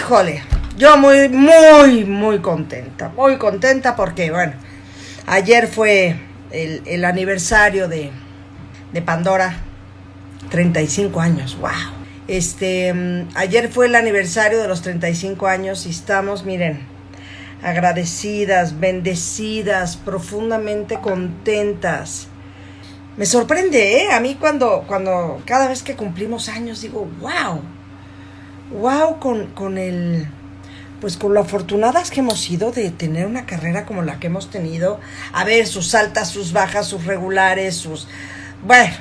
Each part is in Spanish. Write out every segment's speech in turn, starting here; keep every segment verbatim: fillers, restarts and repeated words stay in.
Híjole, yo muy, muy, muy contenta, muy contenta porque, bueno, ayer fue el, el aniversario de, de Pandora, treinta y cinco años, wow. Este, ayer fue el aniversario de los treinta y cinco años y estamos, miren, agradecidas, bendecidas, profundamente contentas. Me sorprende, ¿eh? A mí cuando, cuando cada vez que cumplimos años digo, wow, wow con, con el, pues con lo afortunadas que hemos sido de tener una carrera como la que hemos tenido. A ver, sus altas, sus bajas, sus regulares, sus, bueno,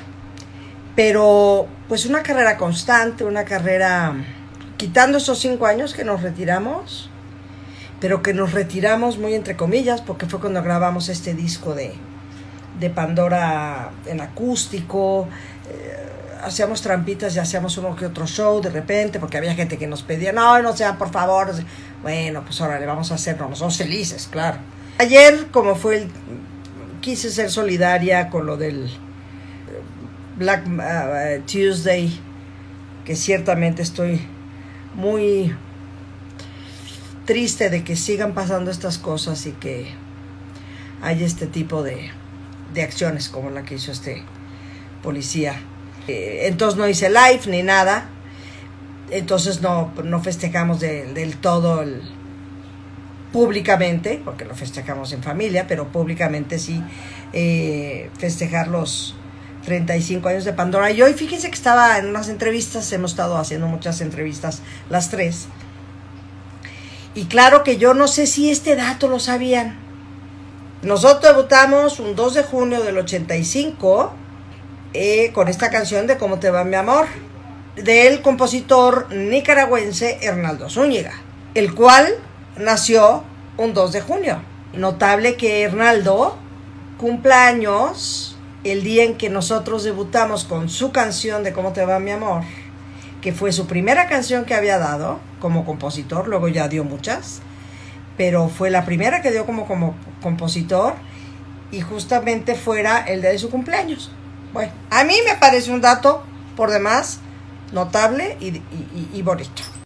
pero pues una carrera constante, una carrera, quitando esos cinco años que nos retiramos, pero que nos retiramos muy entre comillas, porque fue cuando grabamos este disco de, de Pandora en acústico, eh, hacíamos trampitas y hacíamos uno que otro show de repente, porque había gente que nos pedía, no, no sean, por favor, no sé. Bueno, pues ahora le vamos a hacerlo, nosotros felices, claro. Ayer, como fue el, quise ser solidaria con lo del Black uh, Tuesday, que ciertamente estoy muy triste de que sigan pasando estas cosas y que hay este tipo de, de acciones como la que hizo este policía. Eh, entonces no hice live ni nada, entonces no, no festejamos de, del todo el, públicamente, porque lo festejamos en familia, pero públicamente sí eh, festejar los treinta y cinco años de Pandora. Y hoy fíjense que estaba en unas entrevistas, hemos estado haciendo muchas entrevistas las tres, y claro que yo no sé si este dato lo sabían. Nosotros debutamos un dos de junio del ochenta y cinco eh, con esta canción de ¿Cómo te va mi amor?, del compositor nicaragüense Hernaldo Zúñiga, el cual nació un dos de junio. Notable que Hernaldo cumpla años el día en que nosotros debutamos con su canción de ¿Cómo te va mi amor?, que fue su primera canción que había dado como compositor, luego ya dio muchas, pero fue la primera que dio como, como compositor, y justamente fuera el día de su cumpleaños. Bueno, a mí me parece un dato por demás notable y, y, y bonito.